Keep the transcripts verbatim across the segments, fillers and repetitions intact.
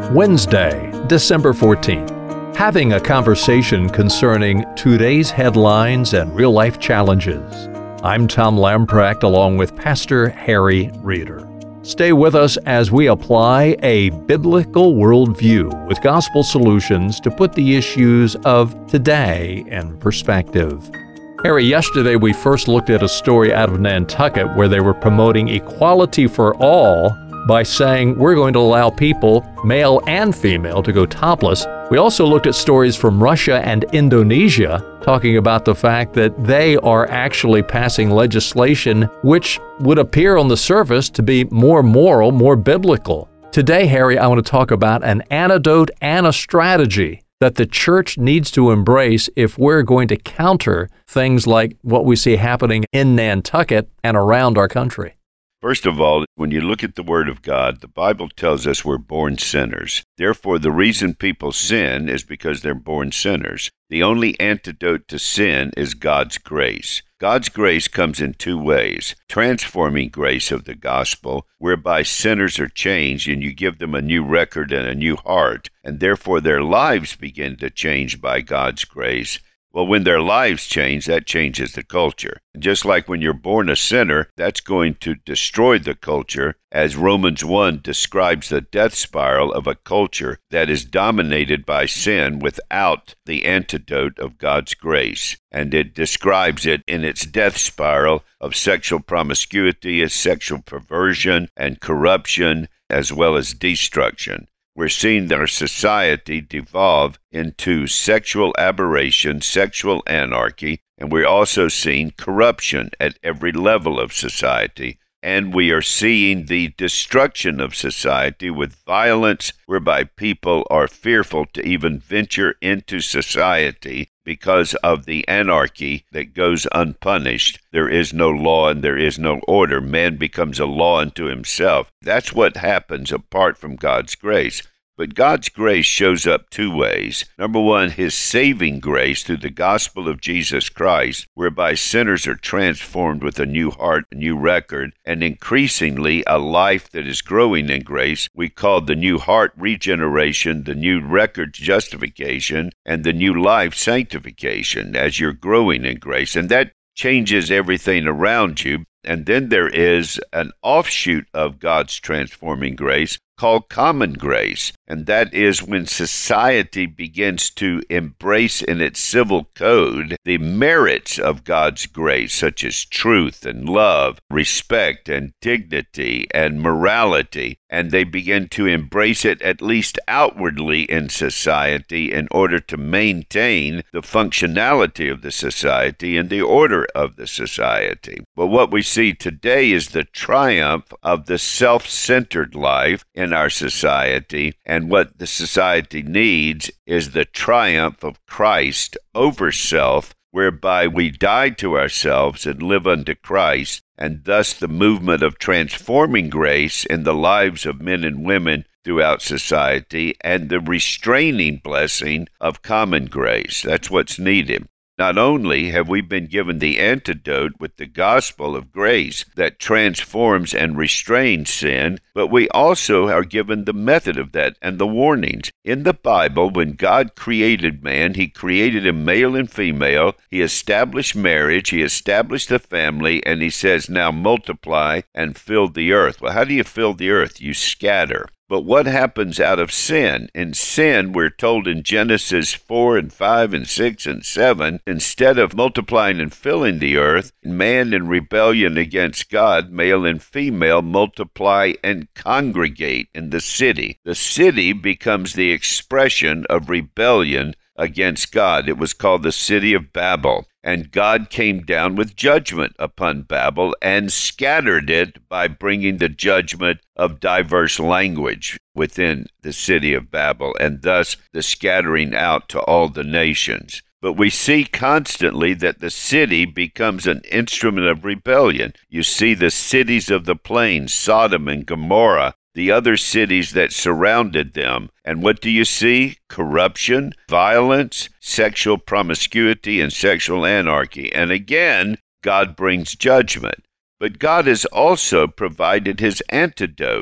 Wednesday, December fourteenth. Having a conversation concerning today's headlines and real-life challenges. I'm Tom Lamprecht along with Pastor Harry Reeder. Stay with us as we apply a biblical worldview with gospel solutions to put the issues of today in perspective. Harry, yesterday we first looked at a story out of Nantucket where they were promoting equality for all by saying we're going to allow people, male and female, to go topless. We also looked at stories from Russia and Indonesia talking about the fact that they are actually passing legislation which would appear on the surface to be more moral, more biblical. Today, Harry, I want to talk about an antidote and a strategy that the church needs to embrace if we're going to counter things like what we see happening in Nantucket and around our country. First of all, when you look at the Word of God, the Bible tells us we're born sinners. Therefore, the reason people sin is because they're born sinners. The only antidote to sin is God's grace. God's grace comes in two ways. Transforming grace of the gospel, whereby sinners are changed and you give them a new record and a new heart, and therefore their lives begin to change by God's grace. Well, when their lives change, that changes the culture. Just like when you're born a sinner, that's going to destroy the culture, as Romans one describes the death spiral of a culture that is dominated by sin without the antidote of God's grace. And it describes it in its death spiral of sexual promiscuity, as sexual perversion and corruption, as well as destruction. We're seeing our society devolve into sexual aberration, sexual anarchy, and we're also seeing corruption at every level of society. And we are seeing the destruction of society with violence, whereby people are fearful to even venture into society because of the anarchy that goes unpunished. There is no law and there is no order. Man becomes a law unto himself. That's what happens apart from God's grace. But God's grace shows up two ways. Number one, His saving grace through the gospel of Jesus Christ, whereby sinners are transformed with a new heart, a new record, and increasingly a life that is growing in grace. We call the new heart regeneration, the new record justification, and the new life sanctification as you're growing in grace. And that changes everything around you. And then there is an offshoot of God's transforming grace called common grace, and that is when society begins to embrace in its civil code the merits of God's grace, such as truth and love, respect and dignity and morality, and they begin to embrace it at least outwardly in society in order to maintain the functionality of the society and the order of the society. But what we see today is the triumph of the self-centered life in our society, and what the society needs is the triumph of Christ over self, whereby we die to ourselves and live unto Christ, and thus the movement of transforming grace in the lives of men and women throughout society, and the restraining blessing of common grace. That's what's needed. Not only have we been given the antidote with the gospel of grace that transforms and restrains sin, but we also are given the method of that and the warnings. In the Bible, when God created man, He created him male and female. He established marriage. He established the family. And He says, now multiply and fill the earth. Well, how do you fill the earth? You scatter. But what happens out of sin? In sin, we're told in Genesis four and five and six and seven, instead of multiplying and filling the earth, man in rebellion against God, male and female, multiply and congregate in the city. The city becomes the expression of rebellion against God. It was called the city of Babel. And God came down with judgment upon Babel and scattered it by bringing the judgment of diverse language within the city of Babel, and thus the scattering out to all the nations. But we see constantly that the city becomes an instrument of rebellion. You see the cities of the plains, Sodom and Gomorrah, the other cities that surrounded them. And what do you see? Corruption, violence, sexual promiscuity, and sexual anarchy. And again, God brings judgment. But God has also provided His antidote.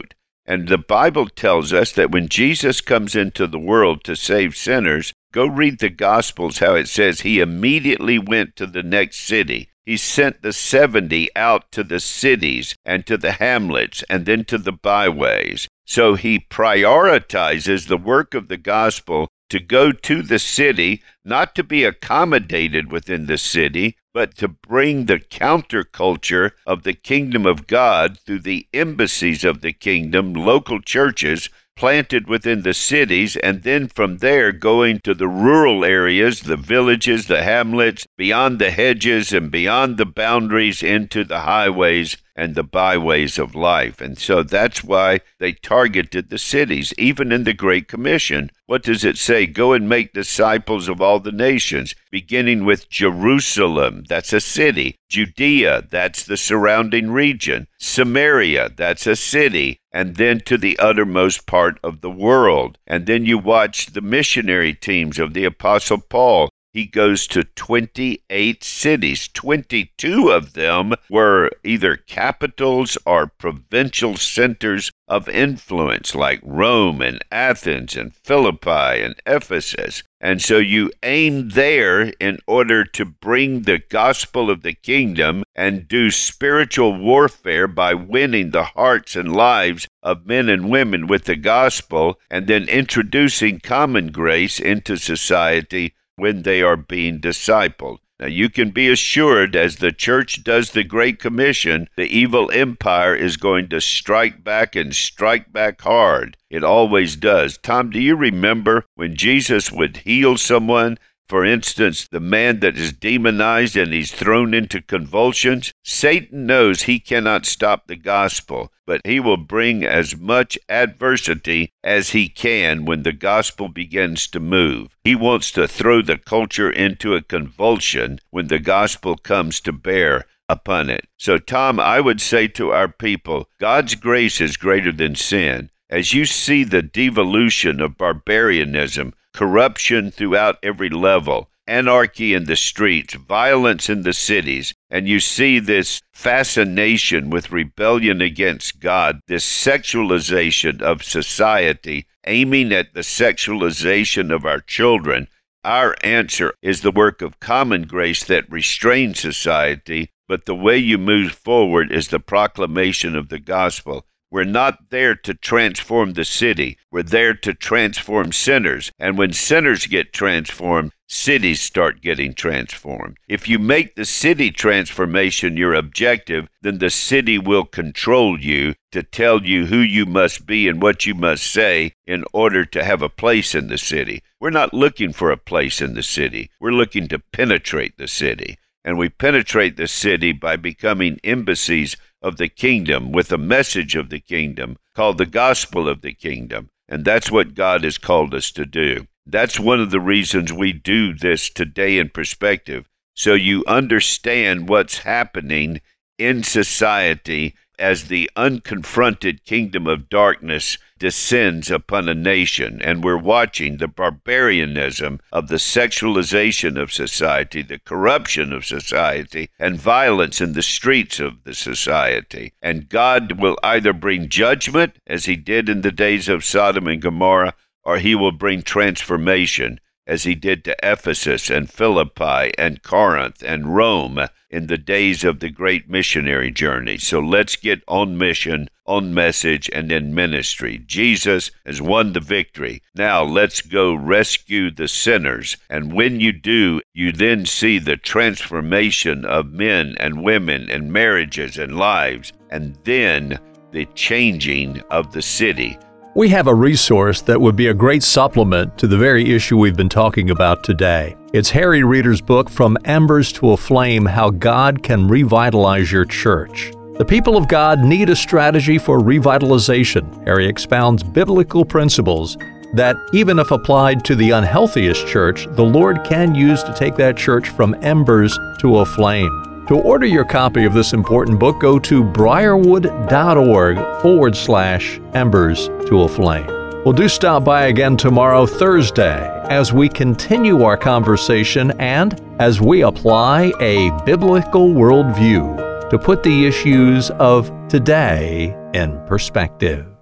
And the Bible tells us that when Jesus comes into the world to save sinners, go read the Gospels how it says he immediately went to the next city. He sent the seventy out to the cities and to the hamlets and then to the byways. So he prioritizes the work of the gospel to go to the city, not to be accommodated within the city, but to bring the counterculture of the kingdom of God through the embassies of the kingdom, local churches planted within the cities, and then from there going to the rural areas, the villages, the hamlets, beyond the hedges and beyond the boundaries into the highways and the byways of life. And so that's why they targeted the cities, even in the Great Commission. What does it say? Go and make disciples of all the nations, beginning with Jerusalem, that's a city. Judea, that's the surrounding region. Samaria, that's a city. And then to the uttermost part of the world. And then you watch the missionary teams of the Apostle Paul. He goes to twenty-eight cities. twenty-two of them were either capitals or provincial centers of influence, like Rome and Athens and Philippi and Ephesus. And so you aim there in order to bring the gospel of the kingdom and do spiritual warfare by winning the hearts and lives of men and women with the gospel, and then introducing common grace into society when they are being discipled. Now, you can be assured, as the church does the Great Commission, the evil empire is going to strike back and strike back hard. It always does. Tom, do you remember when Jesus would heal someone? For instance, the man that is demonized and he's thrown into convulsions? Satan knows he cannot stop the gospel, but he will bring as much adversity as he can when the gospel begins to move. He wants to throw the culture into a convulsion when the gospel comes to bear upon it. So, Tom, I would say to our people, God's grace is greater than sin. As you see the devolution of barbarianism, corruption throughout every level, anarchy in the streets, violence in the cities, and you see this fascination with rebellion against God, this sexualization of society, aiming at the sexualization of our children, our answer is the work of common grace that restrains society, but the way you move forward is the proclamation of the gospel. We're not there to transform the city. We're there to transform sinners. And when sinners get transformed, cities start getting transformed. If you make the city transformation your objective, then the city will control you to tell you who you must be and what you must say in order to have a place in the city. We're not looking for a place in the city. We're looking to penetrate the city. And we penetrate the city by becoming embassies of the kingdom with a message of the kingdom called the gospel of the kingdom. And that's what God has called us to do. That's one of the reasons we do this today in perspective, so you understand what's happening in society as the unconfronted kingdom of darkness descends upon a nation. And we're watching the barbarianism of the sexualization of society, the corruption of society, and violence in the streets of the society. And God will either bring judgment, as he did in the days of Sodom and Gomorrah, or he will bring transformation, as he did to Ephesus and Philippi and Corinth and Rome in the days of the great missionary journey. So let's get on mission, on message, and in ministry. Jesus has won the victory. Now let's go rescue the sinners. And when you do, you then see the transformation of men and women and marriages and lives, and then the changing of the city. We have a resource that would be a great supplement to the very issue we've been talking about today. It's Harry Reeder's book, From Embers to a Flame, How God Can Revitalize Your Church. The people of God need a strategy for revitalization. Harry expounds biblical principles that, even if applied to the unhealthiest church, the Lord can use to take that church from embers to a flame. To order your copy of this important book, go to briarwood.org forward slash embers to a flame. Well, do stop by again tomorrow, Thursday, as we continue our conversation and as we apply a biblical worldview to put the issues of today in perspective.